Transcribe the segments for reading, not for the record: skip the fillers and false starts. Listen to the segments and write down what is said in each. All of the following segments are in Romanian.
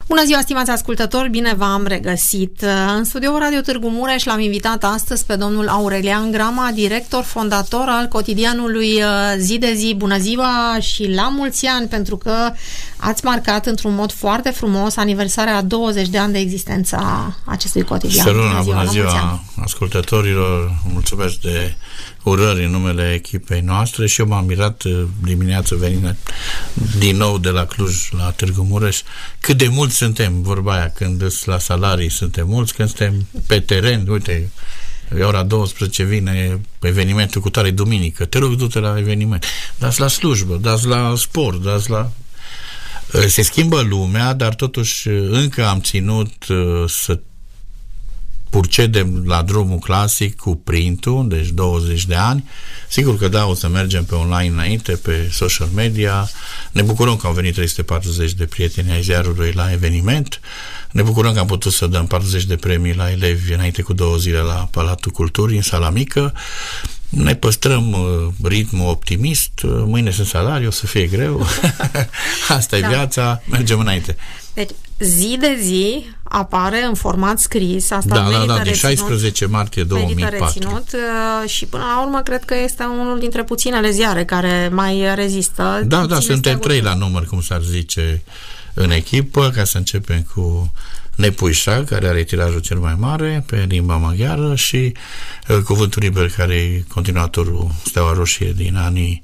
Bună ziua, stimați ascultători, bine v-am regăsit. În studioul Radio Târgu Mureș l-am invitat astăzi pe domnul Aurelian Grama, director fondator al cotidianului Zi de Zi. Bună ziua și la mulți ani, pentru că ați marcat într-un mod foarte frumos aniversarea a 20 de ani de existență a acestui cotidian. Bună ziua ascultătorilor, mulțumesc de urări în numele echipei noastre și eu m-am mirat dimineața venind din nou de la Cluj la Târgu Mureș cât de mulți suntem, vorba aia, când la salarii suntem mulți, când suntem pe teren, uite, e ora 12, vine evenimentul cu tare duminică, te rog, du-te la eveniment, dați la slujbă, dați la sport, dați la... Se schimbă lumea, dar totuși încă am ținut să procedem la drumul clasic cu printul, deci 20 de ani. Sigur că da, o să mergem pe online înainte, pe social media. Ne bucurăm că au venit 340 de prieteni ai ziarului la eveniment. Ne bucurăm că am putut să dăm 40 de premii la elevi înainte cu 2 zile la Palatul Culturii, în Sala Mică. Ne păstrăm ritmul optimist. Mâine sunt salarii, o să fie greu. Asta e viața, mergem înainte. Deci, Zi de Zi apare în format scris. Asta din 16 martie 2004. Reținut, și până la urmă cred că este unul dintre puținele ziare care mai rezistă. Da, suntem 3 la număr, cum s-ar zice, în echipă, ca să începem cu Nepuișa, care are tirajul cel mai mare pe limba maghiară, și Cuvântul Liber, care e continuatorul Steaua Roșie din anii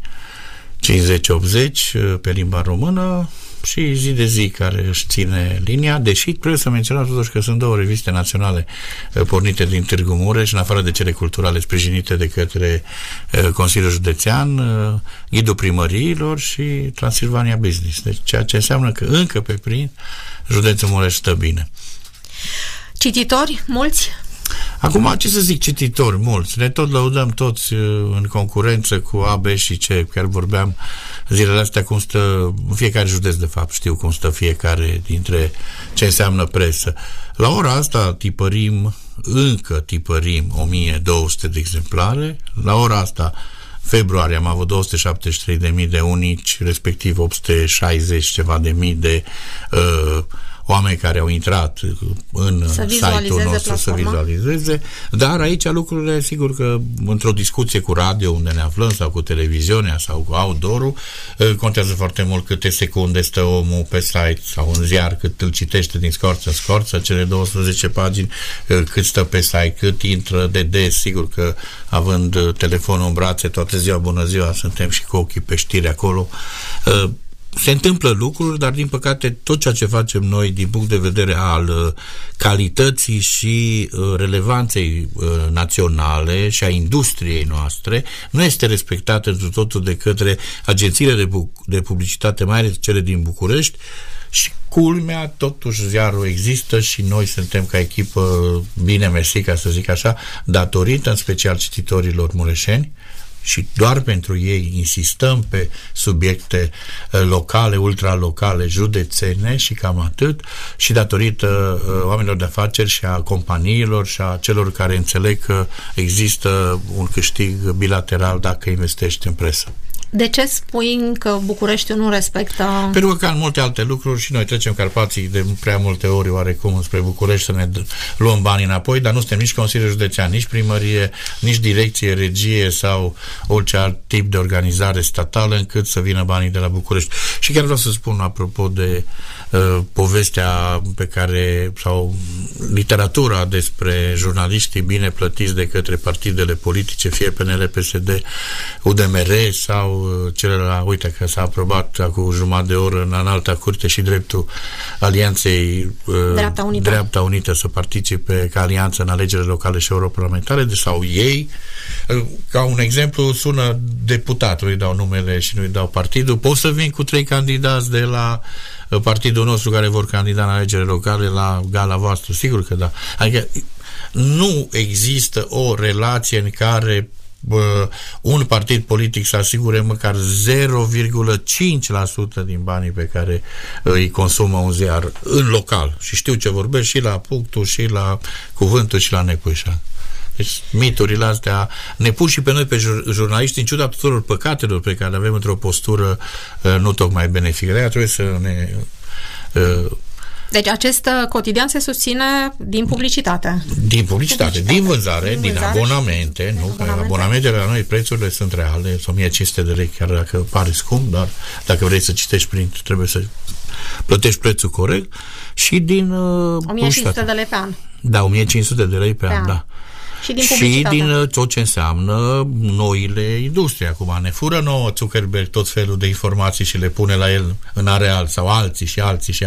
50-80 pe limba română, și Zi de Zi, care își ține linia, deși trebuie să menționăm totuși că sunt 2 reviste naționale pornite din Târgu Mureș, în afară de cele culturale sprijinite de către Consiliul Județean, Ghidul Primăriilor și Transilvania Business. Deci ceea ce înseamnă că încă pe print județul Mureș stă bine. Cititori mulți? Acum, ce să zic, cititori mulți. Ne tot lăudăm toți în concurență cu A, B și C. Chiar vorbeam zilele astea cum stă fiecare județ, de fapt, știu cum stă fiecare dintre ce înseamnă presă. La ora asta încă tipărim 1200 de exemplare. La ora asta, februarie, am avut 273.000 de unici, respectiv 860 ceva de mii de oameni care au intrat în site-ul nostru să vizualizeze, dar aici lucrurile, sigur că într-o discuție cu radio unde ne aflăm, sau cu televiziunea, sau cu outdoor-ul, contează foarte mult câte secunde stă omul pe site sau în ziar, cât îl citește din scorță în scorță, cele 12 pagini, cât stă pe site, cât intră de des. Sigur că având telefonul în brațe toată ziua, bună ziua, suntem și cu ochii pe știri acolo. Se întâmplă lucruri, dar din păcate tot ceea ce facem noi din punct de vedere al calității și relevanței naționale și a industriei noastre nu este respectat întru totul de către agențiile de publicitate, mai ales cele din București, și culmea, totuși ziarul există și noi suntem ca echipă bine mersi, ca să zic așa, datorită în special cititorilor mureșeni, și doar pentru ei insistăm pe subiecte locale, ultralocale, județene și cam atât, și datorită oamenilor de afaceri și a companiilor și a celor care înțeleg că există un câștig bilateral dacă investești în presă. De ce spui că Bucureștiul nu respectă? Pentru că, ca în multe alte lucruri, și noi trecem Carpații de prea multe ori oarecum spre București să ne luăm banii înapoi, dar nu suntem nici Consiliul Județean, nici primărie, nici direcție, regie sau orice alt tip de organizare statală încât să vină banii de la București. Și chiar vreau să spun, apropo de povestea pe care, sau literatura despre jurnaliștii bine plătiți de către partidele politice, fie PNL, PSD, UDMR sau celălalt, uite că s-a aprobat acum jumătate de oră în înalta curte și dreptul Alianței Dreapta Unită să participe ca alianță în alegerile locale și europarlamentare, sau ei, ca un exemplu, sună deputatul, îi dau numele și nu-i dau partidul, pot să vin cu 3 candidați de la partidul nostru care vor candida în alegerile locale la gala voastră? Sigur că da. Adică nu există o relație în care un partid politic să asigure măcar 0,5% din banii pe care îi consumă un ziar în local. Și știu ce vorbesc și la Punctul, și la Cuvântul, și la Nepuișa. Deci miturile astea ne pun și pe noi, pe jurnaliști, în ciuda tuturor păcatelor pe care le avem într-o postură nu tocmai benefică. De-aia trebuie să ne Deci acest cotidian se susține din publicitate. Din publicitate, din vânzare, din abonamente. Abonamentele la noi, prețurile sunt reale, 1500 de lei, chiar dacă pare scump, dar dacă vrei să citești print, trebuie să plătești prețul corect. Și din 1500 de lei pe an. Da, 1500 de lei pe an, da. Și din tot ce înseamnă noile industrie. Acum ne fură nouă Zuckerberg tot felul de informații și le pune la el în areal, sau alții.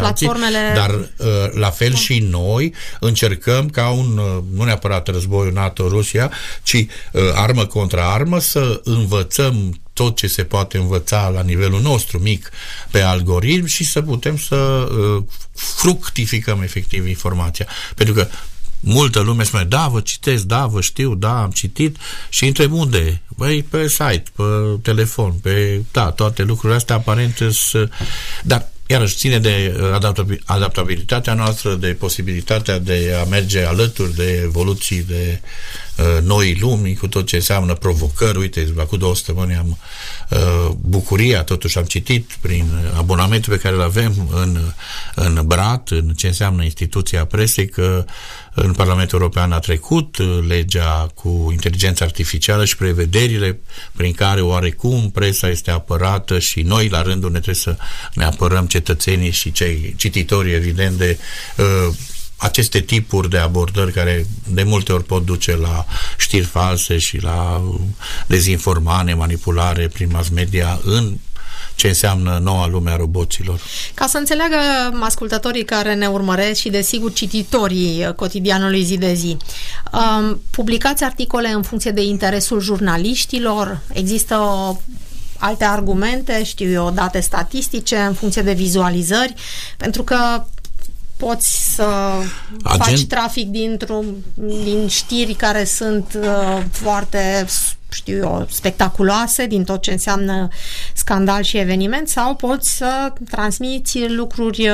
Dar la fel și noi încercăm ca nu neapărat războiul NATO-Rusia, ci armă contra armă să învățăm tot ce se poate învăța la nivelul nostru mic pe algoritm și să putem să fructificăm efectiv informația. Pentru că multă lume spune, da, vă citesc, da, vă știu, da, am citit și întreb unde? Băi, pe site, pe telefon, toate lucrurile astea aparente dar iarăși ține de adaptabilitatea noastră, de posibilitatea de a merge alături de evoluții de noi lumi, cu tot ce înseamnă provocări. Uite, acum 2 săptămâni am bucuria, totuși am citit prin abonamentul pe care îl avem în BRAT, în ce înseamnă instituția presei, că în Parlamentul European a trecut legea cu inteligența artificială și prevederile prin care oarecum presa este apărată și noi la rândul ne trebuie să ne apărăm cetățenii și cei cititori, evident, de aceste tipuri de abordări care de multe ori pot duce la știri false și la dezinformare, manipulare prin mass media în ce înseamnă noua lume a roboților. Ca să înțeleagă ascultătorii care ne urmăresc și desigur cititorii cotidianului zi de zi, publicați articole în funcție de interesul jurnaliștilor? Există alte argumente, date statistice în funcție de vizualizări? Pentru că poți să faci trafic din știri care sunt foarte, spectaculoase, din tot ce înseamnă scandal și eveniment, sau poți să transmiți lucruri,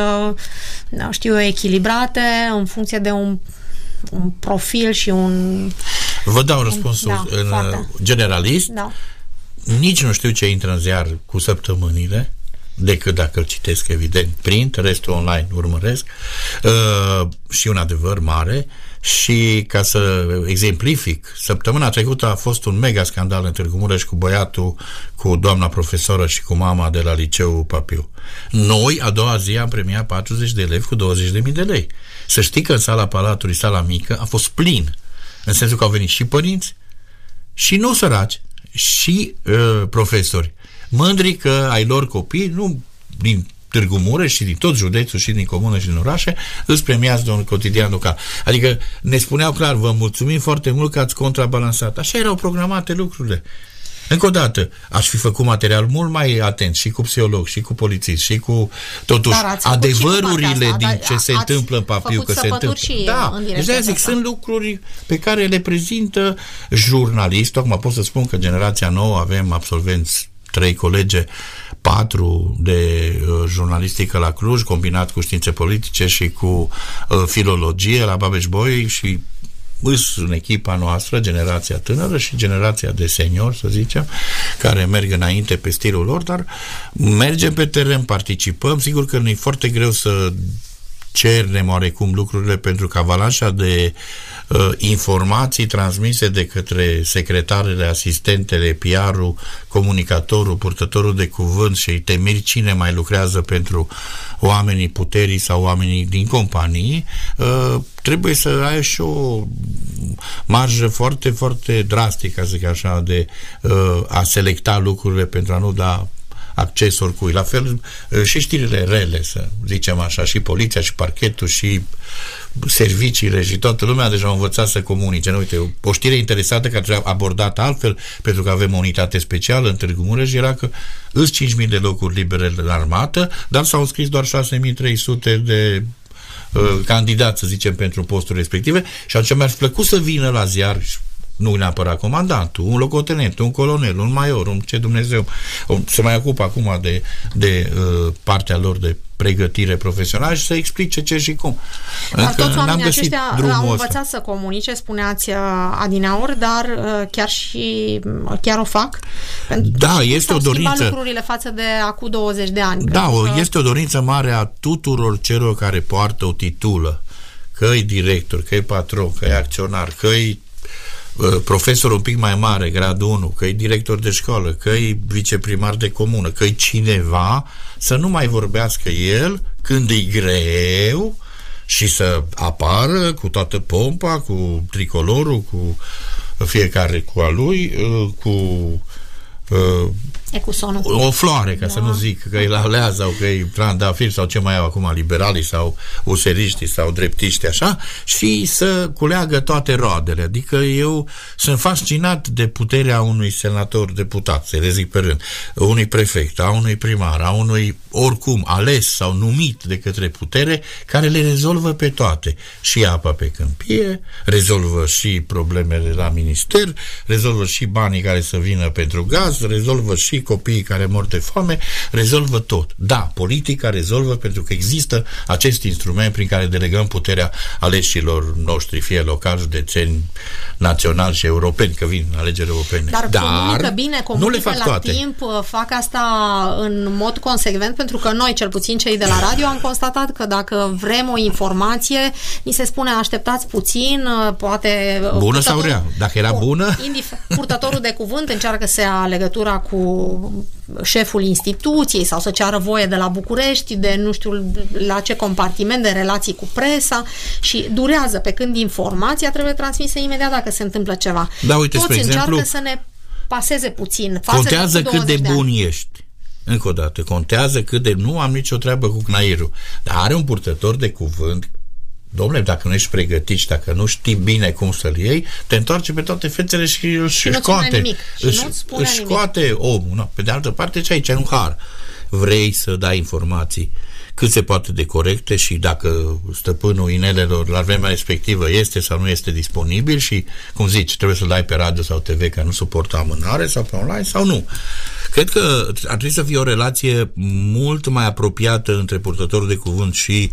echilibrate în funcție de un profil și un... Vă dau răspunsul generalist. Da. Nici nu știu ce intră în ziar cu săptămânile, decât dacă îl citesc, evident, print, restul online urmăresc, și un adevăr mare. Și ca să exemplific, săptămâna trecută a fost un mega scandal în Târgu Mureș cu băiatul, cu doamna profesoră și cu mama de la liceul Papiu. Noi, a doua zi, am premiat 40 de elevi cu 20.000 de lei. Să știi că în sala Palatului, sala mică, a fost plin, în sensul că au venit și părinți, și nu săraci, și profesori, mândri că ai lor copii, nu din Târgu Mureș și din tot județul și din comună și din orașe, îți premiază de un cotidian local. Adică ne spuneau clar, vă mulțumim foarte mult că ați contrabalansat. Așa erau programate lucrurile. Încă o dată, aș fi făcut material mult mai atent și cu psiholog, și cu polițist, și cu totuși adevărurile din ce se întâmplă în Papiu, că se întâmplă. Da, deci zic, sunt lucruri pe care le prezintă jurnalistul. Acum pot să spun că generația nouă avem absolvenți 3 colege, 4 de jurnalistică la Cluj, combinat cu științe politice și cu filologie la Babeș-Bolyai și în echipa noastră, generația tânără și generația de seniori, să zicem, care merg înainte pe stilul lor, dar mergem pe teren, participăm. Sigur că e foarte greu să cernem oarecum lucrurile, pentru că avalanșa de informații transmise de către secretarele, asistentele, PR-ul, comunicatorul, purtătorul de cuvânt și temeri cine mai lucrează pentru oamenii puterii sau oamenii din companii, trebuie să ai și o marjă foarte, foarte drastică, să zic așa, de a selecta lucrurile pentru a nu da acces oricui. La fel și știrile rele, să zicem așa, și poliția, și parchetul, și serviciile și toată lumea deja au învățat să comunice. Uite, o știre interesată care trebuie abordată altfel, pentru că avem o unitate specială în Târgu Mureș, era că îs 5.000 de locuri libere în armată, dar s-au înscris doar 6.300 de candidați, să zicem, pentru postul respective, și atunci mi-ar fi plăcut să vină la ziar nu neapărat comandantul, un locotenent, un colonel, un major, un ce Dumnezeu se mai ocupă acum de partea lor de pregătire profesională și să explice ce și cum. Dar toți oamenii aceștia au învățat să comunice, spuneați adineauri, dar chiar o fac? Da, este o dorință. S-au schimbat lucrurile față de acum 20 de ani. Da, este o dorință mare a tuturor celor care poartă o titulă, că-i director, că-i patron, că-i acționar, că-i profesor un pic mai mare, gradul 1, că-i director de școală, că-i viceprimar de comună, că-i cineva, să nu mai vorbească el când e greu și să apară cu toată pompa, cu tricolorul, cu fiecare cu a lui, o floare, ca să nu zic că e la lea sau că e trandafir sau ce mai au acum liberalii sau useriștii sau dreptiști, așa, și să culeagă toate roadele. Adică eu sunt fascinat de puterea unui senator deputat, să le zic pe rând, unui prefect, a unui primar, a unui oricum ales sau numit de către putere, care le rezolvă pe toate. Și apa pe câmpie, rezolvă și problemele la minister, rezolvă și banii care să vină pentru gaz, rezolvă și copiii care mor de foame, rezolvă tot. Da, politica rezolvă pentru că există acest instrument prin care delegăm puterea aleșilor noștri, fie locali, județeni, naționali și europeni, că vin alegeri europene. Dar comunică bine, comunică la toate. Timp, fac asta în mod consecvent, pentru că noi, cel puțin cei de la radio, am constatat că dacă vrem o informație, ni se spune așteptați puțin, poate... Bună sau rea? Dacă era bună... Purtătorul de cuvânt încearcă să ia legătura cu șeful instituției sau să ceară voie de la București, de nu știu la ce compartiment, de relații cu presa, și durează, pe când informația trebuie transmisă imediat dacă se întâmplă ceva. Da, uite, toți spre exemplu, încearcă să ne paseze puțin. Contează cât de bun ești. Încă o dată, contează cât de... Nu am nicio treabă cu cnairul, dar are un purtător de cuvânt. Dom'le, dacă nu ești pregătit și dacă nu știi bine cum să-l iei, te întoarce pe toate fețele și își scoate. Își scoate omul. No. Pe de altă parte, ce aici? Un har. Vrei să dai informații cât se poate de corecte și dacă stăpânul inelelor la vremea respectivă este sau nu este disponibil și, cum zici, trebuie să-l dai pe radio sau TV că nu suportă amânare sau pe online sau nu. Cred că ar trebui să fie o relație mult mai apropiată între purtătorul de cuvânt și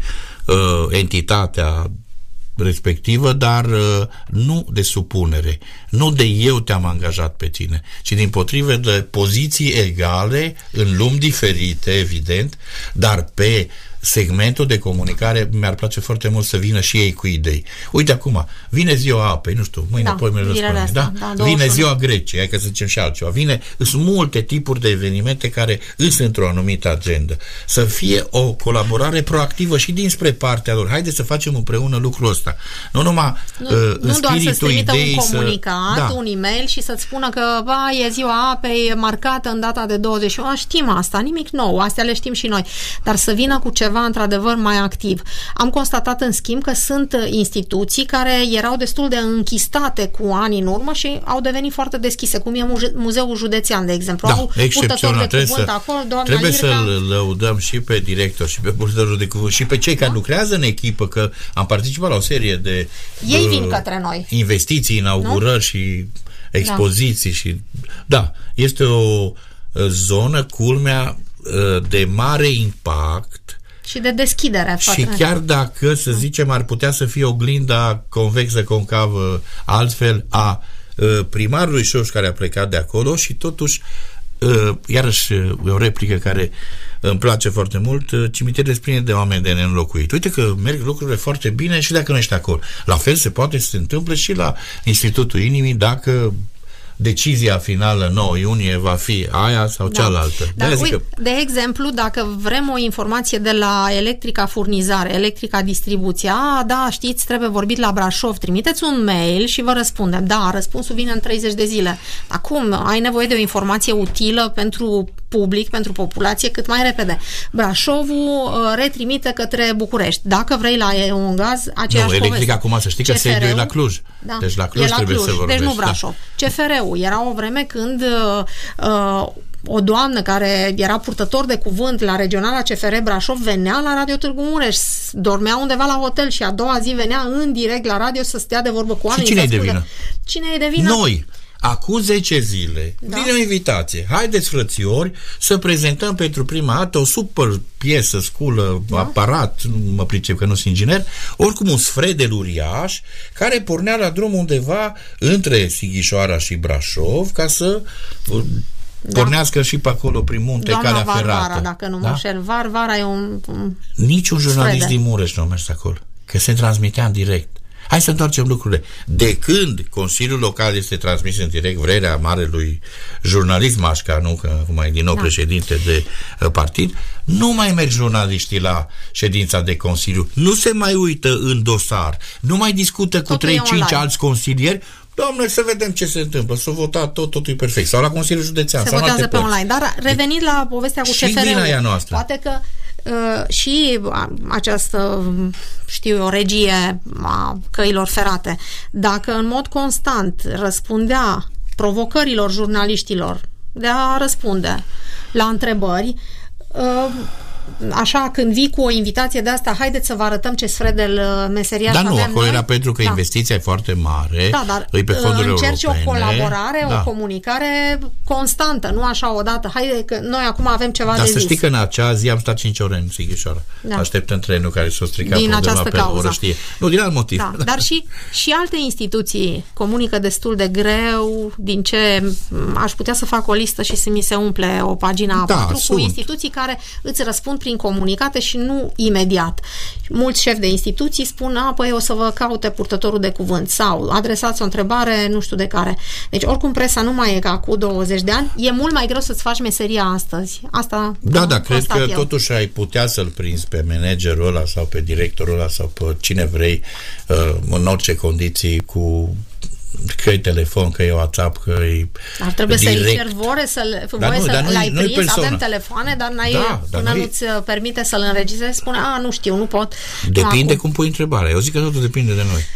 entitatea respectivă, dar nu de supunere, nu de eu te-am angajat pe tine, ci dimpotrivă de poziții egale în lumi diferite, evident, dar pe segmentul de comunicare mi-ar place foarte mult să vină și ei cu idei. Uite acum, vine ziua apei, nu știu, mâine, poimâine răspundem, da? Vine ziua Greciei, hai că să zicem și altceva. Sunt multe tipuri de evenimente care îs într-o anumită agendă. Să fie o colaborare proactivă și dinspre partea lor. Haideți să facem împreună lucrul ăsta. Nu numai în spiritul ideii un comunicat, un e-mail și să-ți spună că e ziua apei marcată în data de 21. Știm asta, nimic nou, astea le știm și noi. Dar să vină cu ceva într-adevăr mai activ. Am constatat în schimb că sunt instituții care erau destul de închistate cu ani în urmă și au devenit foarte deschise, cum e Muzeul Județean, de exemplu. Da, au excepțional. Trebuie să-l lăudăm și pe director și pe purtătorul de cuvânt și pe cei care lucrează în echipă, că am participat la o serie de ei vin către noi. Investiții, inaugurări și expoziții și este o zonă, culmea, de mare impact și de deschidere. Și chiar dacă, să zicem, ar putea să fie oglinda convexă, concavă, altfel a primarului Șoș care a plecat de acolo și totuși, iarăși o replică care îmi place foarte mult, cimitirul este plin de oameni de neînlocuit. Uite că merg lucrurile foarte bine și dacă nu ești acolo. La fel se poate să se întâmple și la Institutul Inimii dacă decizia finală 9 iunie va fi aia sau cealaltă. Dar de exemplu, dacă vrem o informație de la Electrica Furnizare, Electrica Distribuție, știți, trebuie vorbit la Brașov, trimiteți un mail și vă răspundem. Da, răspunsul vine în 30 de zile. Acum, ai nevoie de o informație utilă pentru public, pentru populație, cât mai repede. Brașovul retrimite către București. Dacă vrei la EONGAZ, aceeași poveste. Electrica acum, să știi că sediul e la Cluj. Da, deci la Cluj trebuie să vorbești. Deci nu Brașov. CFR-ul era o vreme când o doamnă care era purtător de cuvânt la regionala CFR Brașov venea la Radio Târgu Mureș, dormea undeva la hotel și a doua zi venea în direct la radio să stea de vorbă cu oamenii. Și cine e de vină? Cine e de vină? Noi. Acum 10 zile, vine o invitație. Haideți, frățiori, să prezentăm pentru prima dată o super piesă, sculă, aparat, nu mă pricep că nu sunt inginer, oricum un sfredel uriaș, care pornea la drum undeva între Sighișoara și Brașov, ca să pornească și pe acolo prin munte, calea ferată. Varvara, dacă nu mă înșel. Varvara e un niciun jurnalist sfredel din Mureș nu a mers acolo, că se transmitea în direct. Hai să întoarcem lucrurile. De când Consiliul Local este transmis în direct, vrerea marelui jurnalist Mașca, nu că acum e din nou președinte de partid, nu mai merg jurnaliștii la ședința de Consiliu, nu se mai uită în dosar, nu mai discută cu 3-5 alți consilieri. Doamne, să vedem ce se întâmplă. S-a votat totul e perfect. Sau la Consiliul Județean. Se votează pe online. Dar revenind la povestea cu CFR-ul, poate că și această, știu eu, regie a căilor ferate, dacă în mod constant răspundea provocărilor jurnaliștilor de a răspunde la întrebări, așa, când vii cu o invitație de asta, haideți să vă arătăm ce sfredel meseriaș avem. Dar nu, acolo noi. Era pentru că investiția e foarte mare, dar pe fonduri încerci europene. O colaborare, o comunicare constantă, nu așa odată. Haide că noi acum avem ceva de zis. Dar să știi că în acea zi am stat 5 ore în Sighișoara. Așteptăm trenul care s-a stricat din această cauză. Nu, din alt motiv. Dar și alte instituții comunică destul de greu, din ce aș putea să fac o listă și să mi se umple o pagină A4 cu instituții care îți răspund prin comunicate și nu imediat. Mulți șefi de instituții spun, păi o să vă caute purtătorul de cuvânt sau adresați o întrebare nu știu de care. Deci oricum presa nu mai e ca cu 20 de ani, e mult mai greu să-ți faci meseria astăzi. Asta cred că totuși ai putea să-l prinzi pe managerul ăla sau pe directorul ăla sau pe cine vrei în orice condiții cu că e telefon, că e WhatsApp, că e ar trebui să-i cer voie l-ai prins, avem telefoane, dar până nu-ți permite să-l înregistrezi, spune, nu știu, nu pot. Depinde cum pui întrebarea. Eu zic că totul depinde de noi.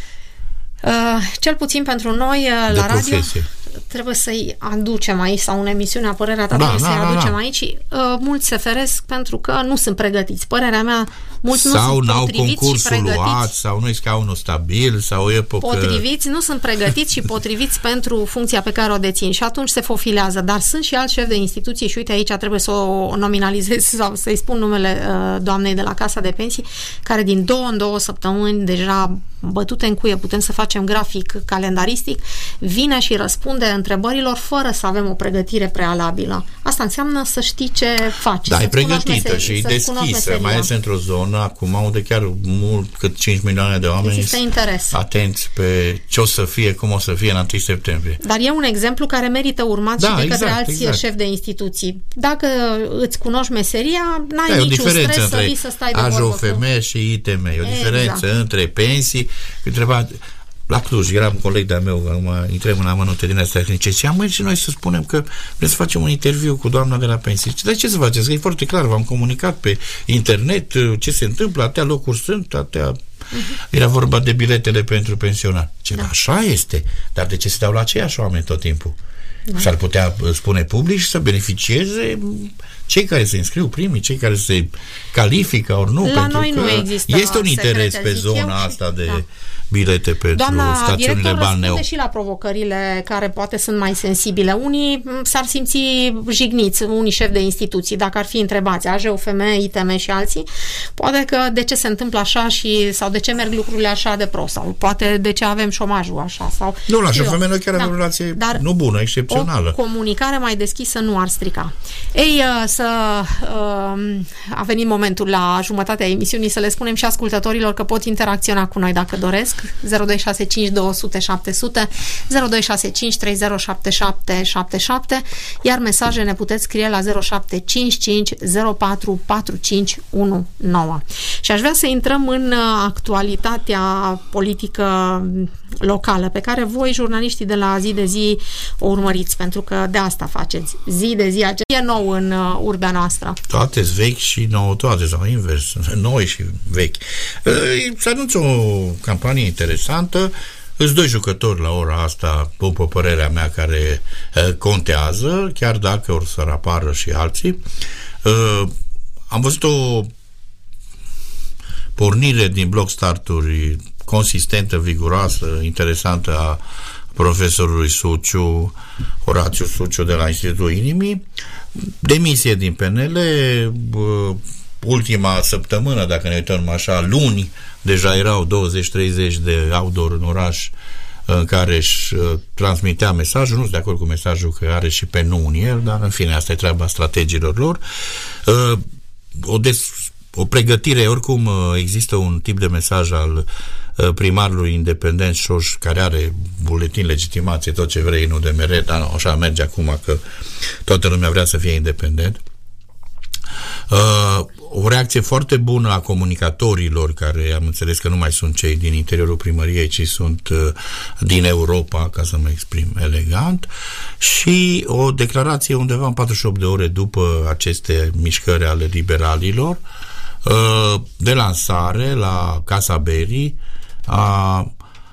Cel puțin pentru noi la radio trebuie să-i aducem aici, sau în emisiunea Părerea ta trebuie să-i aducem aici și mulți se feresc pentru că nu sunt pregătiți. Părerea mea, mulți sau nu sunt potriviți și pregătiți. Luat, sau nu-i scaunul stabil, sau e potriviți, nu sunt pregătiți și potriviți pentru funcția pe care o dețin și atunci se fofilează. Dar sunt și alți șefi de instituții și uite aici trebuie să o nominalizez sau să-i spun numele doamnei de la Casa de Pensii, care din 2 în 2 săptămâni deja bătute în cuie, putem să facem grafic calendaristic, vine și răspunde întrebărilor fără să avem o pregătire prealabilă. Asta înseamnă să știi ce faci. Da, e pregătită și deschisă, mai ales într-o zonă acum unde chiar mult cât 5 milioane de oameni atenți pe ce o să fie, cum o să fie în 1 septembrie. Dar e un exemplu care merită urmat și de către alți șefi de instituții. Dacă îți cunoști meseria, n-ai niciun stres să vii să stai de vorbă. AJOFM și ITM. E o diferență între pensii. Întreba, la Cluj, era un coleg de-a meu, acum intrăm în amănunte din astea tehnice, și am mers și noi să spunem că vrem să facem un interviu cu doamna de la pensii. Dar ce să faceți? Că e foarte clar, v-am comunicat pe internet ce se întâmplă, atâtea locuri sunt, atâtea... Era vorba de biletele pentru pensionari. Așa este, dar de ce se dau la aceiași oameni tot timpul? S-ar putea spune public și să beneficieze cei care se înscriu primii, cei care se califică ori nu, la pentru noi că nu există este un interes pe zona asta de bilete pentru doamna stațiunile balneo. Și la provocările care poate sunt mai sensibile. Unii s-ar simți jigniți, unii șefi de instituții, dacă ar fi întrebați, AJOFM, ITM și alții, poate că de ce se întâmplă așa sau de ce merg lucrurile așa de prost, sau poate de ce avem șomajul așa. Sau, nu, la AJOFM noi chiar avem o relație nu bună, excepțională. O comunicare mai deschisă nu ar strica. Ei, a venit momentul la jumătatea emisiunii să le spunem și ascultătorilor că pot interacționa cu noi dacă doresc. 0265 200 700, 0265 3077 77, iar mesaje ne puteți scrie la 0755 04 4519. Și aș vrea să intrăm în actualitatea politică locală, pe care voi, jurnaliștii de la Zi de Zi, o urmăriți, pentru că de asta faceți. Zi de zi, ce e nou în urbea noastră? Toate-s vechi și nouă toate, sau invers, noi și vechi. Se anunță o campanie interesantă Sunt doi jucători la ora asta, după părerea mea, care contează, chiar dacă or să apară și alții. Am văzut o pornire din bloc starturi consistentă, viguroasă, interesantă a profesorului Suciu, Horațiu Suciu de la Institutul Inimii, demisie din PNL, ultima săptămână, dacă ne uităm așa, luni, deja erau 20-30 de outdoor în oraș în care își transmitea mesajul, nu sunt de acord cu mesajul că are și pe nu în el, dar în fine, asta e treaba strategilor lor. O pregătire, oricum există un tip de mesaj al primarului independent Șoș, care are buletin, legitimație, tot ce vrei, nu de mere, dar așa merge acum că toată lumea vrea să fie independent. O reacție foarte bună a comunicatorilor, care am înțeles că nu mai sunt cei din interiorul primăriei, ci sunt din Europa, ca să mă exprim elegant, și o declarație undeva în 48 de ore după aceste mișcări ale liberalilor, de lansare la Casa Berii a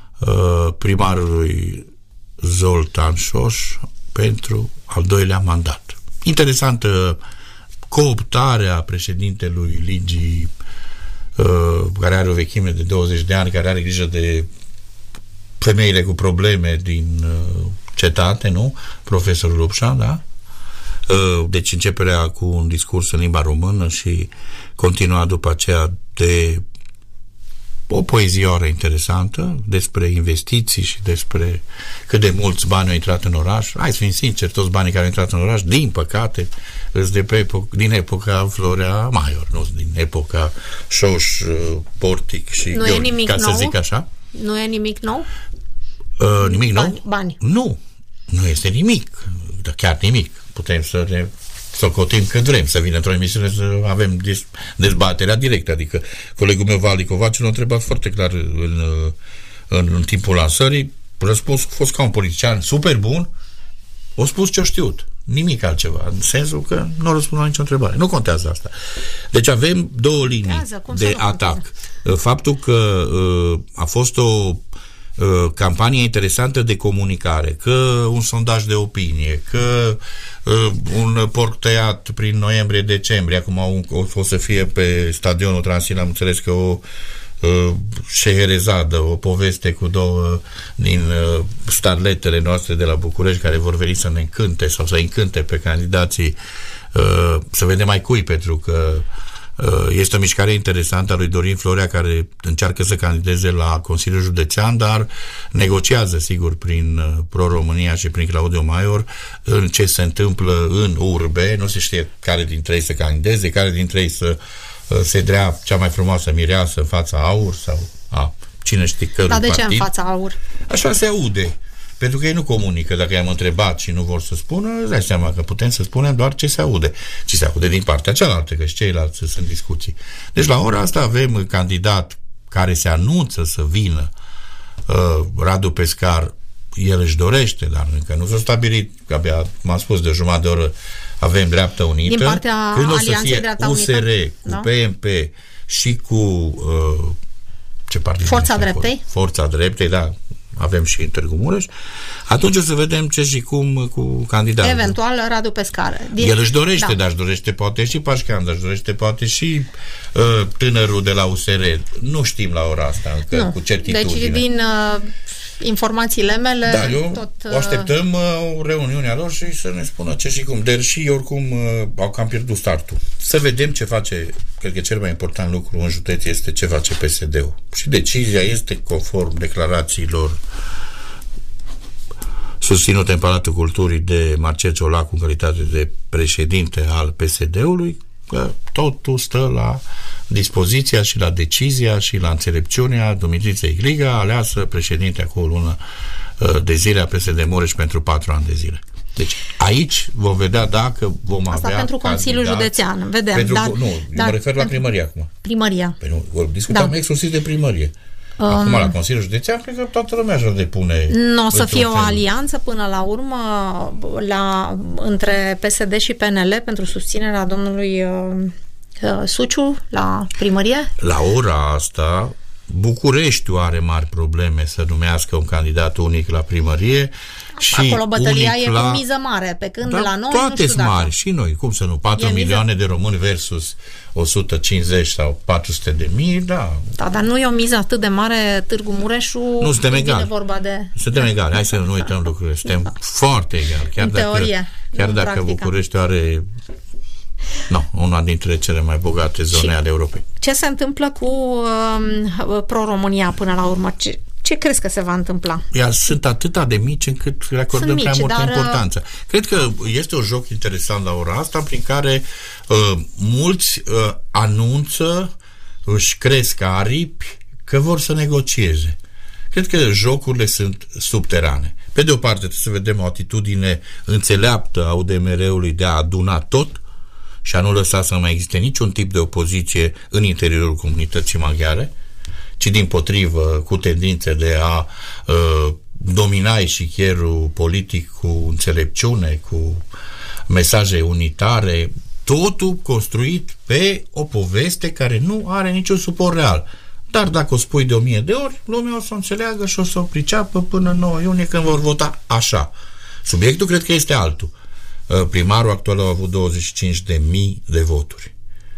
primarului Zoltan Șoș pentru al doilea mandat. Interesantă cooptarea președintelui ligii, care are o vechime de 20 de ani, care are grijă de femeile cu probleme din cetate, nu? Profesorul Lupșan, da? Deci începerea cu un discurs în limba română și continua după aceea de o poezioară interesantă despre investiții și despre cât de mulți bani au intrat în oraș. Hai să fim sinceri, toți banii care au intrat în oraș, din păcate, din epoca Florea Maior, nu din epoca Șoș, Portic și nu Gheorghe, e nimic ca nou? Să zic așa. Nu e nimic nou? Nimic nou? Bani. Nu este nimic, dar chiar nimic. Putem să ne socotim când vrem, să vină într-o emisiune să avem dezbaterea directă, adică colegul meu Vali Covaci l-a întrebat foarte clar în timpul lansării, răspunsul a fost ca un politician super bun, a spus ce-a știut, nimic altceva, în sensul că nu a răspuns la nicio întrebare. Nu contează asta. Deci avem două linii de atac. Faptul că a fost o campanie interesantă de comunicare, că un sondaj de opinie, că un porc tăiat prin noiembrie-decembrie, acum o să fie pe stadionul Transil, am înțeles că o șeherezadă, o poveste cu două din starletele noastre de la București care vor veni să ne încânte sau să încânte pe candidații, să vedem mai cui, pentru că este o mișcare interesantă a lui Dorin Florea, care încearcă să candideze la Consiliul Județean, dar negociază, sigur, prin Pro-România și prin Claudiu Maior în ce se întâmplă în urbe. Nu se știe care dintre ei să candideze, care dintre ei să se drea cea mai frumoasă mireasă în fața AUR sau cine știe cărui partid. Dar de ce în fața AUR? Așa se aude. Pentru că ei nu comunică. Dacă i-am întrebat și nu vor să spună, îți dai seama că putem să spunem doar ce se aude. Ce se aude din partea cealaltă, că și ceilalți sunt discuții. Deci la ora asta avem un candidat care se anunță să vină, Radu Pescar. El își dorește, dar încă nu s-a stabilit, că abia m-am spus de jumătate de oră avem Dreapta Unită. Din partea când o să fie Dreapta USR Unită? cu PMP și cu ce partid? Forța Dreptei? Forța Dreptei, da. Avem și în Târgu Mureș. Atunci o să vedem ce și cum cu candidatul. Eventual Radu Pescar. El își dorește, dar își dorește poate și Pașcan, dar își dorește poate și tânărul de la USR. Nu știm la ora asta încă cu certitudine. Deci din informațiile mele... Da, o așteptăm o reuniune a lor și să ne spună ce și cum. Deși oricum au cam pierdut startul. Să vedem ce face. Cred că cel mai important lucru în județ este ce face PSD-ul. Și decizia este conform declarațiilor susținute în Palatul Culturii de Marcel Ciolacu în calitate de președinte al PSD-ului, că totul stă la dispoziția și la decizia și la înțelepciunea Dumitriței Gliga, aleasă președinte acum o lună de zile a PSD Mureș pentru 4 ani de zile. Deci aici vom vedea dacă vom asta avea pentru Consiliul Județean, vedem. Eu mă refer la primărie acum. Primăria. Păi nu, discutăm exclusiv de primărie. Acum la Consiliul Județean cred că toată lumea își depune. Nu o să fie o alianță până la urmă între PSD și PNL pentru susținerea domnului Suciu la primărie? La ora asta Bucureștiul are mari probleme să numească un candidat unic la primărie. Și acolo bătălia e cu miză mare, pe când la noi toate nu știu mari, și noi, cum să nu, 4 milioane de români versus 150 sau 400 de mii, da. Da, dar nu e o miză atât de mare, Târgu Mureșul. Nu, suntem egali. Vorba de... Suntem egali, hai să nu uităm lucrurile, suntem foarte egali. Chiar dacă Bucureștiul are una dintre cele mai bogate zone ale Europei. Ce se întâmplă cu Pro-România până la urmă? Ce crezi că se va întâmpla? Sunt atâta de mici încât le acordăm prea multă importanță. Cred că este un joc interesant la ora asta prin care mulți anunță, își cresc aripi că vor să negocieze. Cred că jocurile sunt subterane. Pe de o parte trebuie să vedem o atitudine înțeleaptă a UDMR-ului de a aduna tot și a nu lăsa să mai existe niciun tip de opoziție în interiorul comunității maghiare, ci dimpotrivă cu tendințe de a domina eșichierul politic cu înțelepciune, cu mesaje unitare, totul construit pe o poveste care nu are niciun suport real. Dar dacă o spui de 1000 de ori, lumea o să o înțeleagă și o să o priceapă până în 9 iunie când vor vota așa. Subiectul cred că este altul. Primarul actual a avut 25.000 de voturi.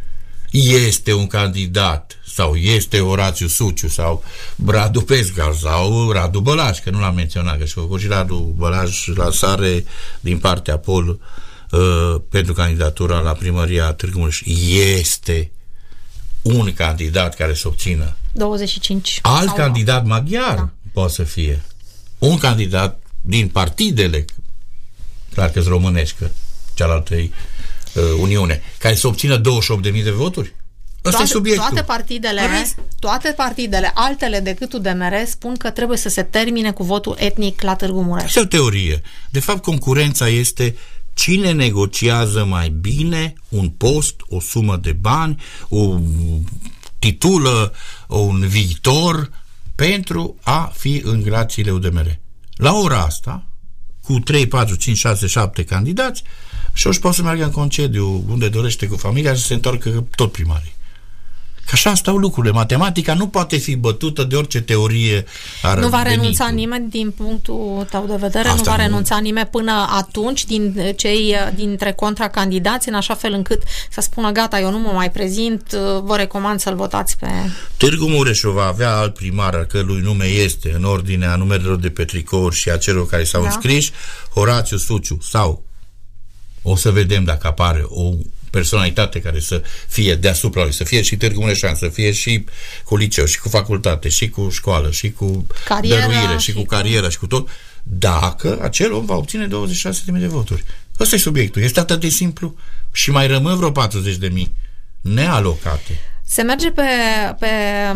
Este un candidat sau este Orațiu Suciu sau Radu Pescar sau Radu Bălaș, că nu l-am menționat, că și-a făcut și Radu Bălaș lansare din partea POL pentru candidatura la primăria Târgu Mureș. Este un candidat care să obțină 25. Alt candidat maghiar poate să fie. Un candidat din partidele, clar că-s românești, că cealaltă Uniune, care să obțină 28.000 de voturi? Ăsta e subiectul. Toate partidele, altele decât UDMR, spun că trebuie să se termine cu votul etnic la Târgu Mureș. Este o teorie. De fapt, concurența este cine negociază mai bine un post, o sumă de bani, o titulă, un viitor pentru a fi în grațiile UDMR. La ora asta, cu 3, 4, 5, 6, 7 candidați, și își poate să meargă în concediu unde dorește cu familia și să se întoarcă tot primarii. Că așa stau lucrurile. Matematica nu poate fi bătută de orice teorie ar Nu va veni. renunța nimeni din punctul tău de vedere? Asta nu va renunța nimeni până atunci dintre contracandidați, în așa fel încât să spună gata, eu nu mă mai prezint, vă recomand să-l votați pe... Târgu Mureșul va avea alt primar al cărui nume este în ordinea numerelor de pe tricouri și a celor care s-au înscris, Orațiu Suciu, sau o să vedem dacă apare o personalitate care să fie deasupra lui, să fie și Târgu Mureșan, să fie și cu liceu, și cu facultate, și cu școală, și cu dăruire, și cu carieră, și cu tot, dacă acel om va obține 26.000 de voturi. Ăsta e subiectul. Este atât de simplu și mai rămân vreo 40.000 nealocate. Se merge pe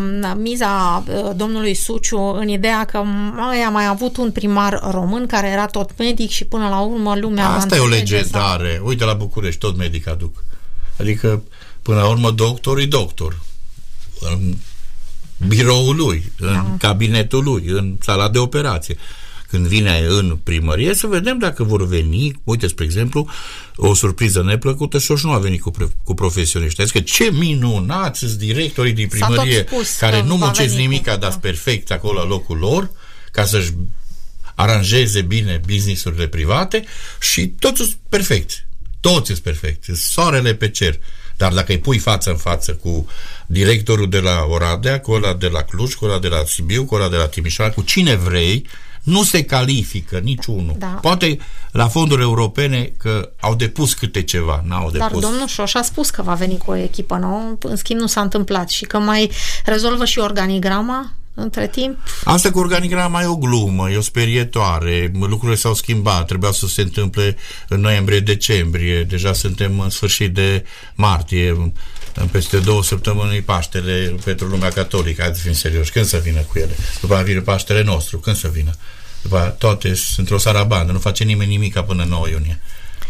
miza domnului Suciu în ideea că a mai avut un primar român care era tot medic și până la urmă lumea... Asta e o legendare. Uite la București, tot medic aduc. Adică, până la urmă, doctor e doctor. În biroul lui, în cabinetul lui, în sala de operație. Când vine în primărie, să vedem dacă vor veni, uite, spre exemplu, o surpriză neplăcută, și nu a venit cu profesioniști. Adică ce minunați sunt directorii din primărie care nu muncesc nimic, dar sunt perfect acolo la locul lor, ca să-și aranjeze bine business-urile private și toți sunt perfecți. Toți sunt perfecți. Soarele pe cer. Dar dacă îi pui față în față cu directorul de la Oradea, cu ăla de la Cluj, cu ăla de la Sibiu, cu ăla de la Timișoara, cu cine vrei, nu se califică niciunul. Da. Poate la fonduri europene că au depus câte ceva, n-au depus. Dar domnul Șoș a spus că va veni cu o echipă nouă, în schimb nu s-a întâmplat și că mai rezolvă și organigrama între timp. Asta cu organigrama e o glumă, e o sperietoare, lucrurile s-au schimbat, trebuia să se întâmple în noiembrie-decembrie, deja suntem în sfârșit de martie, peste 2 săptămâni Paștele pentru lumea catolică, hai să fim serioși, când să vină cu ele? După aia vine Paștele nostru, când să vină? După aia toate sunt într-o sarabandă, nu face nimeni nimic până 9 iunie.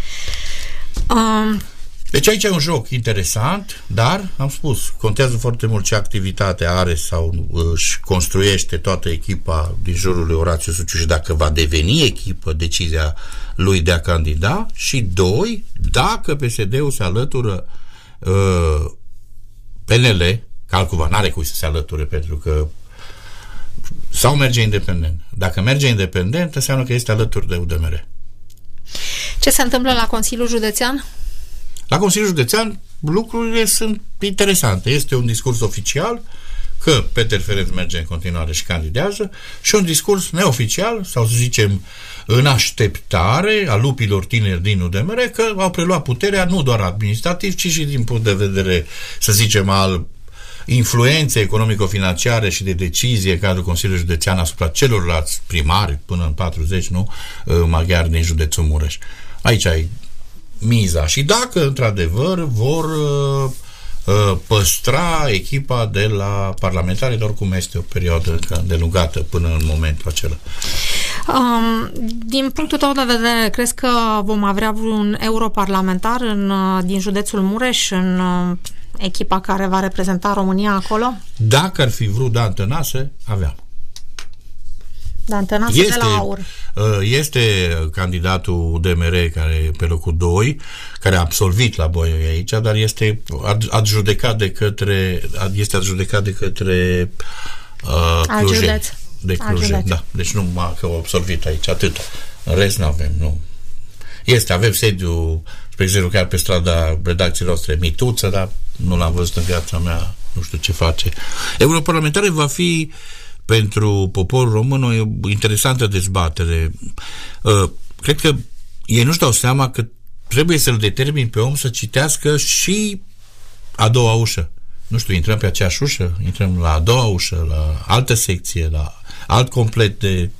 Deci aici e un joc interesant, dar, am spus, contează foarte mult ce activitate are sau își construiește toată echipa din jurul lui Orațiu Suciu și dacă va deveni echipă decizia lui de a candida și, 2, dacă PSD-ul se alătură PNL Calcova n-are cui să se alăture, pentru că sau merge independent. Dacă merge independent, înseamnă că este alături de UDMR. Ce se întâmplă la Consiliul Județean? La Consiliul Județean lucrurile sunt interesante. Este un discurs oficial că Peter Ferenc merge în continuare și candidează și un discurs neoficial, sau să zicem în așteptare a lupilor tineri din UDMR, că au preluat puterea nu doar administrativ, ci și din punct de vedere, să zicem, al influențe economico-financiare și de decizie în cadrul Consiliului Județean asupra celorlalți primari, până în 40, nu, maghiari din județul Mureș. Aici ai miza. Și dacă, într-adevăr, vor păstra echipa de la parlamentari, doar cum este o perioadă îndelungată până în momentul acela. Din punctul tău de vedere, crezi că vom avea un europarlamentar din județul Mureș în echipa care va reprezenta România acolo? Dacă ar fi vrut Dan Tănase, aveam. Dan Tănase de la AUR. Este candidatul UDMR care pe locul 2, care a absolvit la Bolyai aici, dar este adjudecat de către Cluj. De Cluj, da. Deci nu că a absolvit aici, atât. În rest nu avem, nu. Avem sediu, spre exemplu, chiar pe strada redacției noastre Mituță, dar nu l-am văzut în viața mea, nu știu ce face. Europarlamentare va fi pentru poporul român o interesantă dezbatere. Cred că ei nu-și dau seama că trebuie să-l determin pe om să citească și a doua ușă. Nu știu, intrăm pe aceeași ușă, intrăm la a doua ușă, la altă secție, la alt complet de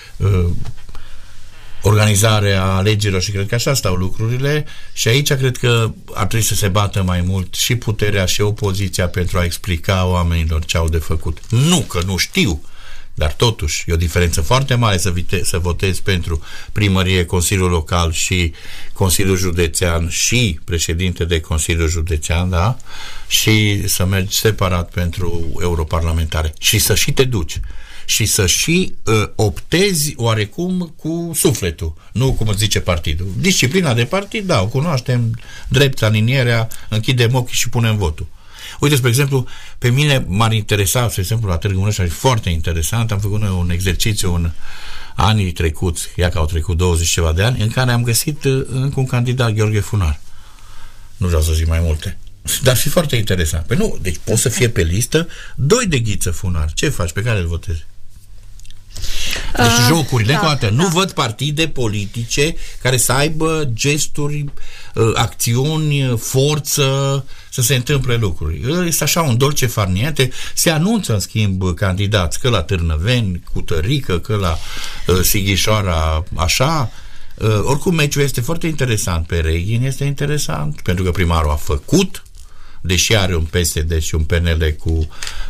organizare a alegerilor și cred că așa stau lucrurile și aici cred că ar trebui să se bată mai mult și puterea și opoziția pentru a explica oamenilor ce au de făcut. Nu că nu știu, dar totuși e o diferență foarte mare să votezi pentru primărie, Consiliul Local și Consiliul Județean și președinte de Consiliul Județean, da? Și să mergi separat pentru europarlamentare și să și te duci și să și optezi oarecum cu sufletul, nu cum îți zice partidul. Disciplina de partid, da, o cunoaștem, drept alinierea, închidem ochii și punem votul. Uite, spre exemplu, pe mine m-ar interesa, spre exemplu, la Târgu Mureș, foarte interesant, am făcut un exercițiu în anii trecuți, ia că au trecut 20 ceva de ani, în care am găsit încă un candidat, Gheorghe Funar. Nu vreau să zic mai multe. Dar fi foarte interesant. Păi nu, deci poți să fie pe listă 2 de Ghiță Funar. Ce faci? Pe care îl votezi? Deci jocurile, nu văd partide politice care să aibă gesturi, acțiuni, forță, să se întâmple lucruri. Este așa un dolce far niente. Se anunță, în schimb, candidați, că la Târnăveni, cu Tărică, că la Sighișoara, așa. Oricum, meciul este foarte interesant. Pe Reghin este interesant, pentru că primarul a făcut, deși are un PSD și un PNL cu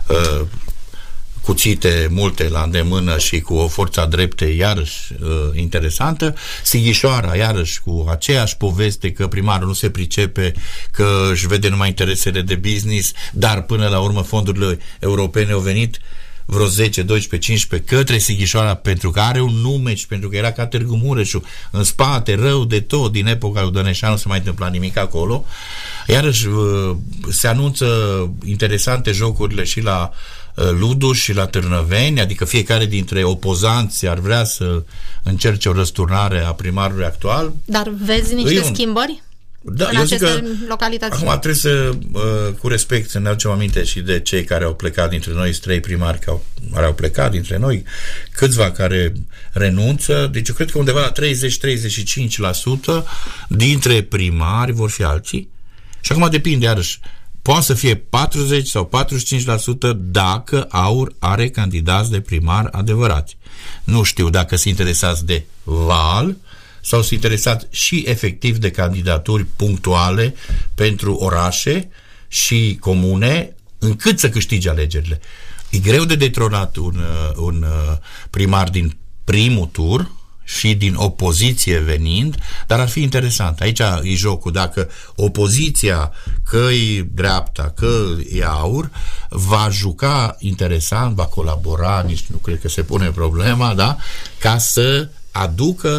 cuțite multe la îndemână și cu o forță drepte iarăși interesantă. Sighișoara iarăși cu aceeași poveste că primarul nu se pricepe, că își vede numai interesele de business, dar până la urmă fondurile europene au venit vreo 10, 12, 15 către Sighișoara pentru că are un nume și pentru că era ca Târgu Mureșul în spate, rău de tot, din epoca lui Dăneșan nu se mai întâmpla nimic acolo. Iarăși se anunță interesante jocurile și la Ludu și la Târnăveni, adică fiecare dintre opozanți ar vrea să încerce o răsturnare a primarului actual. Dar vezi niște schimbări? Da, în aceste localități? Acum trebuie să, cu respect, să ne aducem aminte și de cei care au plecat dintre noi, 3 primari care au plecat dintre noi, câțiva care renunță, deci eu cred că undeva la 30-35% dintre primari vor fi alții. Și acum depinde, iarăși, poate să fie 40 sau 45% dacă AUR are candidați de primar adevărați. Nu știu dacă sunt interesați de val sau sunt interesați și efectiv de candidaturi punctuale pentru orașe și comune, încât să câștige alegerile. E greu de detronat un primar din primul tur și din opoziție venind, dar ar fi interesant. Aici e jocul. Dacă opoziția, că-i dreapta, că e AUR, va juca interesant, va colabora, nici nu cred că se pune problema, da? Ca să aducă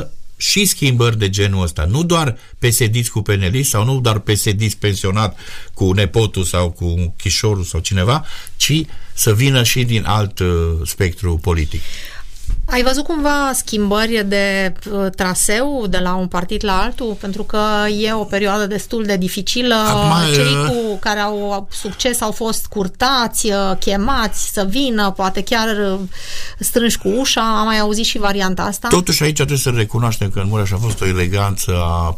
și schimbări de genul ăsta, nu doar PSD cu peneliști sau nu doar PSD pensionat cu nepotul sau cu chișorul sau cineva, ci să vină și din alt spectru politic. Ai văzut cumva schimbări de traseu de la un partid la altul? Pentru că e o perioadă destul de dificilă. Acum, cei care au succes au fost curtați, chemați să vină, poate chiar strânși cu ușa. Am mai auzit și varianta asta. Totuși aici trebuie să recunoaștem că în Mureș a fost o eleganță a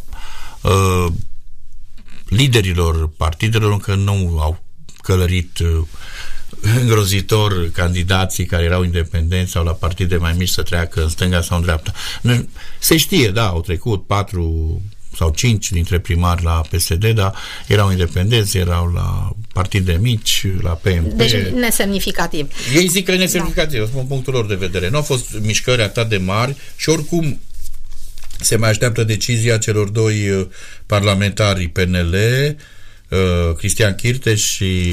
liderilor partidelor, încă nu au călărit îngrozitor candidații care erau independenți sau la partide mai mici să treacă în stânga sau în dreapta. Se știe, da, au trecut 4 sau 5 dintre primari la PSD, dar erau independenți, erau la partide mici, la PMP. Deci nesemnificativ. Ei zic că e nesemnificativ, da. Spun punctul lor de vedere. Nu au fost mișcări atât de mari și oricum se mai așteaptă decizia celor doi parlamentari PNL, Cristian Chirteș și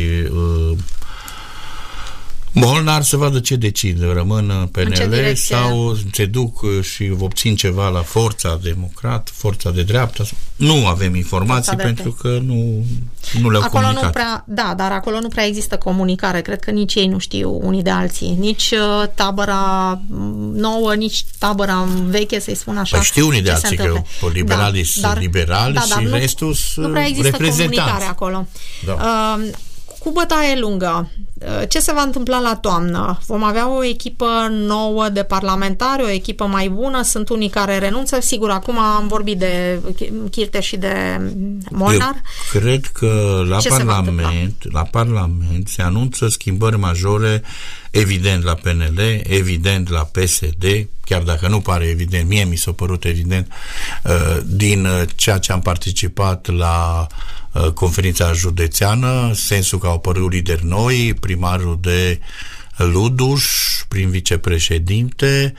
Molnar, să vadă ce decid. Rămân PNL sau se duc și obțin ceva la Forța Democrat, Forța de Dreapta. Nu avem informații pentru că nu le-au acolo comunicat. Nu prea, da, dar acolo nu prea există comunicare. Cred că nici ei nu știu unii de alții. Nici tabăra nouă, nici tabăra veche, să-i spun așa. Păi știu unii de alții că liberalii sunt liberali și restul sunt reprezentanți. Nu prea există comunicare acolo. Da. Cu bătaie lungă, ce se va întâmpla la toamnă? Vom avea o echipă nouă de parlamentari, o echipă mai bună? Sunt unii care renunță. Sigur, acum am vorbit de Chirteș și de Molnar. Eu cred că la Parlament se anunță schimbări majore, evident la PNL, evident la PSD, chiar dacă nu pare evident, mie mi s-a părut evident din ceea ce am participat la conferința județeană, sensul că au apărut lideri noi, primarul de Luduș, prim vicepreședinte,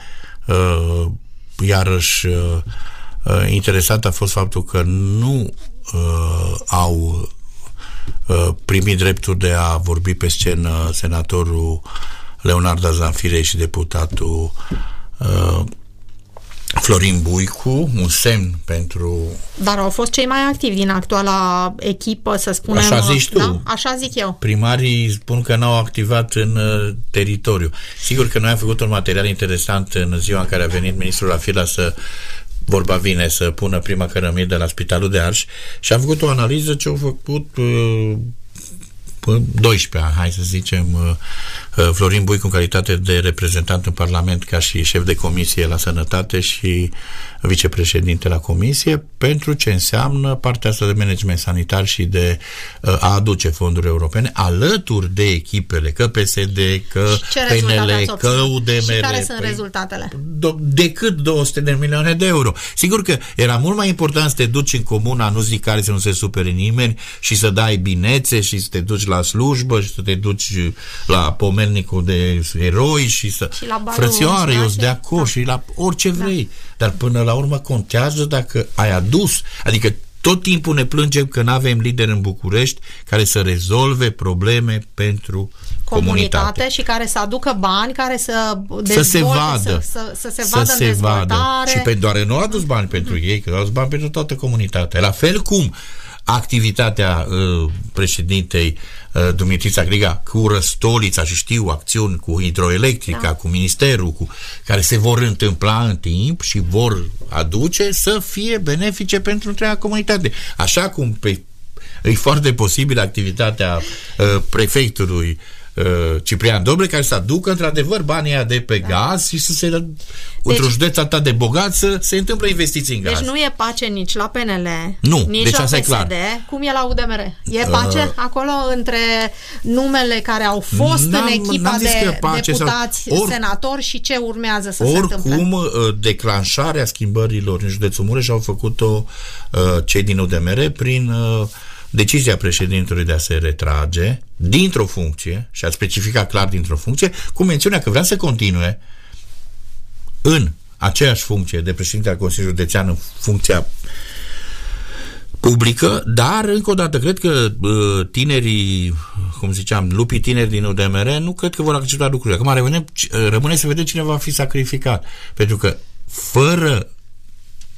iarăși interesant a fost faptul că nu au primit dreptul de a vorbi pe scenă senatorul Leonarda Zanfirei și deputatul Florin Buicu, un semn pentru... Dar au fost cei mai activi din actuala echipă, să spunem... Așa zici tu. Da? Așa zic eu. Primarii spun că n-au activat în teritoriu. Sigur că noi am făcut un material interesant în ziua în care a venit ministrul Rafila vorba vine să pună prima cărămidă la Spitalul de Arș și am făcut o analiză ce au făcut 12, hai să zicem, Florin Buicu în calitate de reprezentant în Parlament ca și șef de comisie la sănătate și vicepreședinte la comisie, pentru ce înseamnă partea asta de management sanitar și de a aduce fonduri europene alături de echipele, că PSD, că PNL, că UDMR. Și care sunt rezultatele? Decât 200 de milioane de euro. Sigur că era mult mai important să te duci în comuna, nu zic care să nu se supere nimeni, și să dai binețe și să te duci la slujbă și să te duci la pomelnicul de eroi și să... Și la frățioare, eu sunt de acord, și la orice vrei. Dar până la urmă contează dacă ai adus. Adică tot timpul ne plângem că nu avem lideri în București care să rezolve probleme pentru comunitate și care să aducă bani, care să se vadă, să se vadă în dezvoltare. Și doar nu a adus bani pentru ei, că au adus bani pentru toată comunitatea. La fel cum activitatea președintei Dumitrița Griga cu Răstolița și știu acțiuni cu hidroelectrica, cu ministerul, care se vor întâmpla în timp și vor aduce să fie benefice pentru întreaga comunitate. Așa cum e foarte posibil activitatea prefectului Ciprian Dobre, care să aducă într-adevăr banii de pe gaz și să se într-un județ atât de bogat să se întâmplă investiții în gaz. Deci nu e pace nici la PNL, nici deci la PSD, clar. Cum e la UDMR. E pace acolo între numele care au fost în echipa de deputați, senatori și ce urmează să se întâmple. Oricum, declanșarea schimbărilor în județul Mureș au făcut-o cei din UDMR prin decizia președintelui de a se retrage dintr-o funcție, și a specificat clar dintr-o funcție, cu mențiunea că vrea să continue în aceeași funcție de președinte al Consiliului Județean, în funcția publică, dar, încă o dată, cred că tinerii, cum ziceam, lupii tineri din UDMR, nu cred că vor accepta lucrurile. Acum rămâne să vedem cine va fi sacrificat. Pentru că fără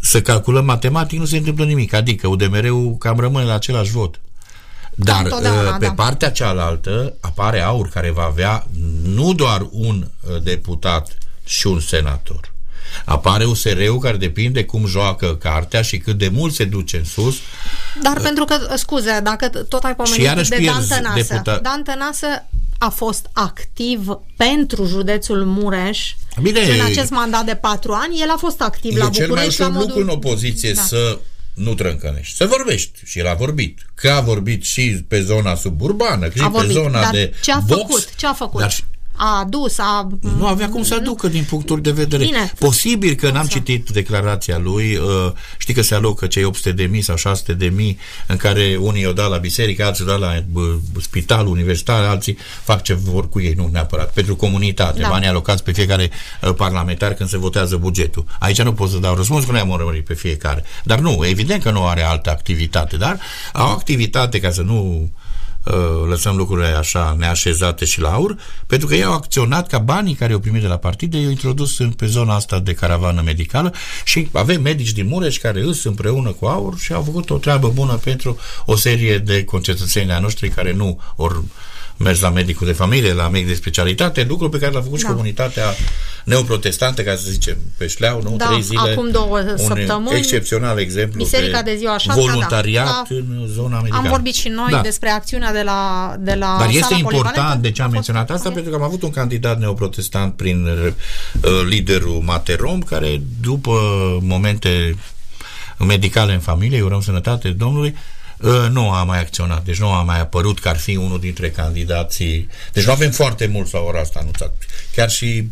să calculăm matematic, nu se întâmplă nimic. Adică UDMR-ul cam rămâne la același vot. Dar pe partea cealaltă apare AUR, care va avea nu doar un deputat și un senator. Apare USR-ul, care depinde cum joacă cartea și cât de mult se duce în sus. Dar pentru că, scuze, dacă tot ai pomenit de Dan Tănase, Dan Tănase a fost activ pentru județul Mureș. Bine, în acest mandat de 4 ani, el a fost activ la București. E cel mai ușor lucru în opoziție să nu trâncănești, să vorbești. Și el a vorbit. Că a vorbit și pe zona suburbană, și pe zona de box. Ce a făcut? A adus, nu avea cum să aducă din punctul de vedere. Bine. Posibil că n-am citit declarația lui, știi că se alocă cei 800.000 sau 600.000 în care unii o dau la biserică, alții o dau la spital universitar, alții fac ce vor cu ei, nu neapărat, pentru comunitate, banii alocați pe fiecare parlamentar când se votează bugetul. Aici nu pot să dau răspuns, că nu am urmărit pe fiecare. Dar nu, evident că nu are altă activitate, dar au activitate, ca să nu lăsăm lucrurile așa neașezate și la AUR, pentru că ei au acționat ca banii care au primit de la partide, i-au introdus pe zona asta de caravană medicală și avem medici din Mureș care îs împreună cu AUR și au făcut o treabă bună pentru o serie de concetățeni ai noștri care nu ori mers la medicul de familie, la medic de specialitate, lucru pe care l-a făcut și comunitatea neoprotestantă, ca să zicem, pe șleau, nu? 3 zile. Acum 2 săptămâni. Excepțional exemplu Biserica de ziua 6, voluntariat în zona medicală. Am vorbit și noi despre acțiunea de la Dar este important de ce am menționat asta, pentru că am avut un candidat neoprotestant prin liderul Materom, care după momente medicale în familie, urăm sănătate Domnului, nu a mai acționat, deci nu a mai apărut că ar fi unul dintre candidații. Deci nu avem foarte mult la ora asta anunțat. Chiar și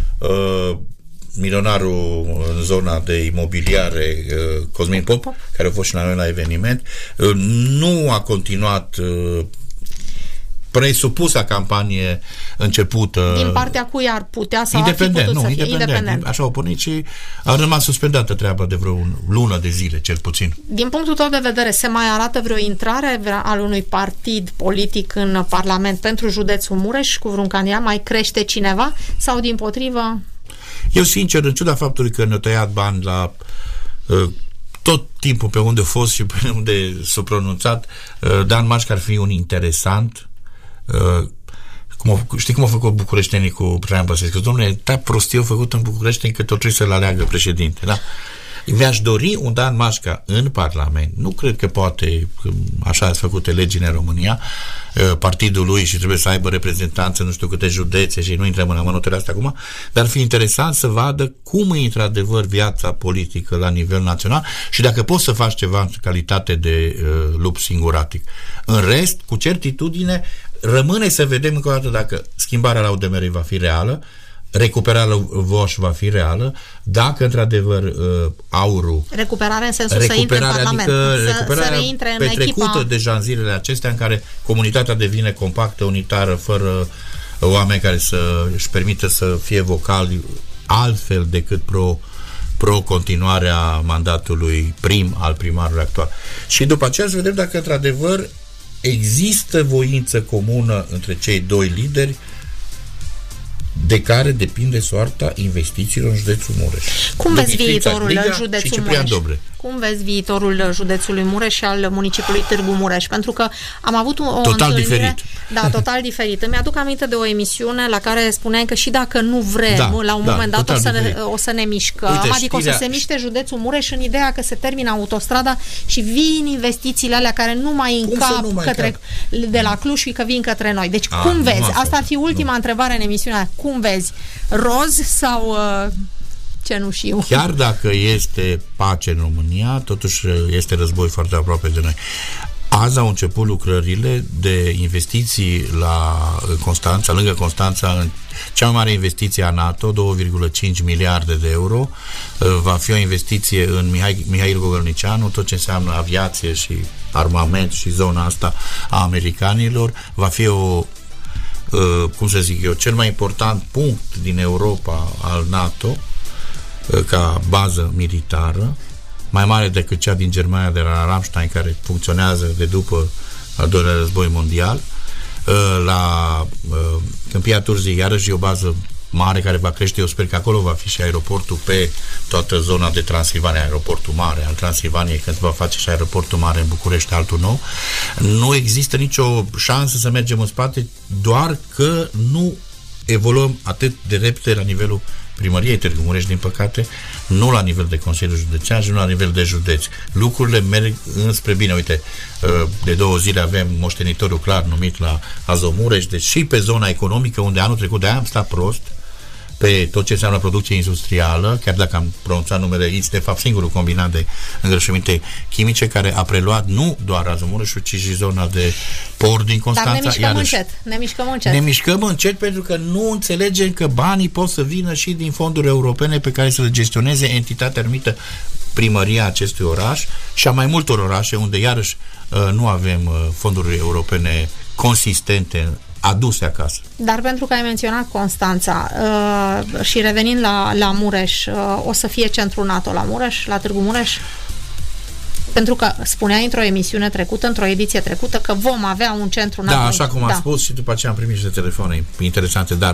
milionarul în zona de imobiliare, Cosmin Pop, care a fost și la noi la eveniment, nu a continuat presupusa campanie începută. Din partea cui ar putea sau ar fi putut să fie independent. Așa au pornit și a rămas suspendată treaba de vreo lună de zile, cel puțin. Din punctul tău de vedere, se mai arată vreo intrare al unui partid politic în Parlament pentru județul Mureș cu vreun candidat? Mai crește cineva? Sau dimpotrivă? Eu, sincer, în ciuda faptului că ne-au tăiat bani la tot timpul pe unde a fost și pe unde s-a pronunțat, Dan Mașca ar fi un interesant. Știi cum au făcut bucureștenii cu Traian Băsescu? Dom'le, ta prostie au făcut în București încât tot trebuie să-l aleagă președinte, da? Mi-aș dori un Dan Mașca în Parlament. Nu cred că poate, așa ați făcut legile în România, partidul lui și trebuie să aibă reprezentanță nu știu câte județe și nu intrăm în amănuntele astea acum, dar ar fi interesant să vadă cum e într-adevăr viața politică la nivel național și dacă poți să faci ceva în calitate de lup singuratic. În rest, cu certitudine, rămâne să vedem încă o dată dacă schimbarea la UDMR va fi reală, recuperarea Voș va fi reală, dacă într-adevăr AUR-ul recuperarea în sensul să intre în Parlament, adică să reintre în petrecută deja în zilele acestea în care comunitatea devine compactă, unitară, fără oameni care să își permită să fie vocali altfel decât pro continuarea mandatului al primarului actual. Și după aceea să vedem dacă într-adevăr există voință comună între cei doi lideri de care depinde soarta investițiilor în județul Mureș. Cum vezi viitorul județul Mureș? Cum vezi viitorul județului Mureș și al municipiului Târgu Mureș? Pentru că am avut o total întâlnire... diferit. Da, total diferit. Îmi aduc aminte de o emisiune la care spuneai că și dacă nu vrem, la un moment dat o să ne mișcăm. Uite, adică o să se miște județul Mureș în ideea că se termină autostrada și vin investițiile alea care nu mai încap de la Cluj și că vin către noi. Deci cum vezi? Asta ar fi ultima întrebare în emisiunea. Cum vezi? Roz sau... cenușiu. Chiar dacă este pace în România, totuși este război foarte aproape de noi. Azi au început lucrările de investiții la Constanța, lângă Constanța, cea mai mare investiție a NATO, 2,5 miliarde de euro. Va fi o investiție în Mihail Gogălnicianu, tot ce înseamnă aviație și armament și zona asta a americanilor. Va fi cel mai important punct din Europa al NATO ca bază militară, mai mare decât cea din Germania de la Ramstein, care funcționează de după al doilea război mondial. La Câmpia Turzii iarăși e o bază mare care va crește. Eu sper că acolo va fi și aeroportul pe toată zona de Transilvania, aeroportul mare al Transilvaniei, când va face și aeroportul mare în București, altul nou. Nu există nicio șansă să mergem în spate, doar că nu evoluăm atât de repede la nivelul primăriei Târgu Mureș, din păcate, nu la nivel de Consiliu Județean și nu la nivel de județ. Lucrurile merg înspre bine. Uite, de 2 zile avem moștenitorul clar numit la Azomureș, deci și pe zona economică, unde anul trecut de-aia am stat prost, pe tot ce înseamnă producție industrială, chiar dacă am pronunțat numele, este de fapt singurul combinat de îngrășăminte chimice care a preluat nu doar Azomureșul, ci și zona de port din Constanța. Dar ne mișcăm încet. Ne mișcăm încet pentru că nu înțelegem că banii pot să vină și din fonduri europene pe care să le gestioneze entitatea numită primăria acestui oraș și a mai multor orașe unde iarăși nu avem fonduri europene consistente aduse acasă. Dar pentru că ai menționat Constanța și revenind la Mureș, o să fie centrul NATO la Mureș, la Târgu Mureș? Pentru că spuneai într-o emisiune trecută, într-o ediție trecută, că vom avea un centru NATO. Da, așa cum am spus și după aceea am primit și de telefoane interesante, dar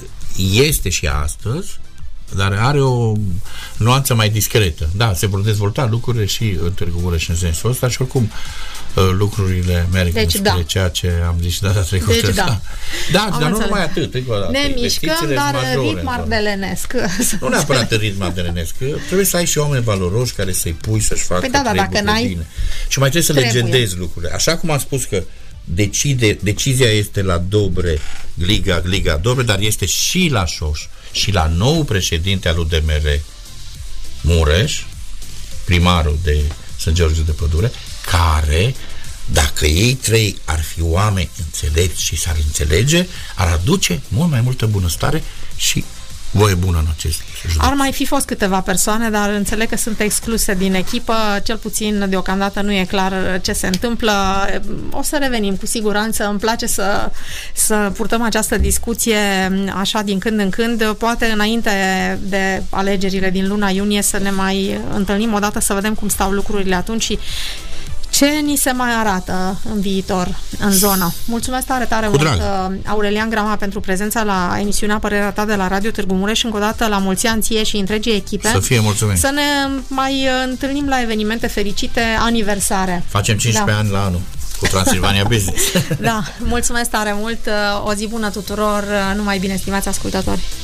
este și astăzi, dar are o nuanță mai discretă. Da, se vor dezvolta lucrurile și în Târgu Mureș în sensul ăsta și oricum lucrurile merg spre ceea ce am zis și data trecută. Deci da. Da, dar nu numai atât. Ne mișcăm, dar ritm ardelenesc. Nu neapărat ritm ardelenesc. Trebuie să ai și oameni valoroși care să-i pui să-și facă treburile bine. Și mai trebuie să legendezi lucrurile. Așa cum am spus că decizia este la Dobre, Gliga Dobre, dar este și la Șoș și la nou președinte al UDMR Mureș, primarul de Sfânt George de Pădure, care, dacă ei trei ar fi oameni înțelepți și s-ar înțelege, ar aduce mult mai multă bunăstare și voie bună în acest județ. Ar mai fi fost câteva persoane, dar înțeleg că sunt excluse din echipă, cel puțin deocamdată nu e clar ce se întâmplă. O să revenim cu siguranță, îmi place să purtăm această discuție așa din când în când, poate înainte de alegerile din luna iunie să ne mai întâlnim odată să vedem cum stau lucrurile atunci și ce ni se mai arată în viitor în zonă. Mulțumesc tare mult, Aurelian Grama, pentru prezența la emisiunea Părerea ta de la Radio Târgu Mureș. Încă o dată la mulți ani ție și întregii echipe. Să fie mulțumim. Să ne mai întâlnim la evenimente fericite, aniversare. Facem 15 ani la anul cu Transilvania Business. Da, mulțumesc tare mult. O zi bună tuturor. Numai bine, stimați ascultători.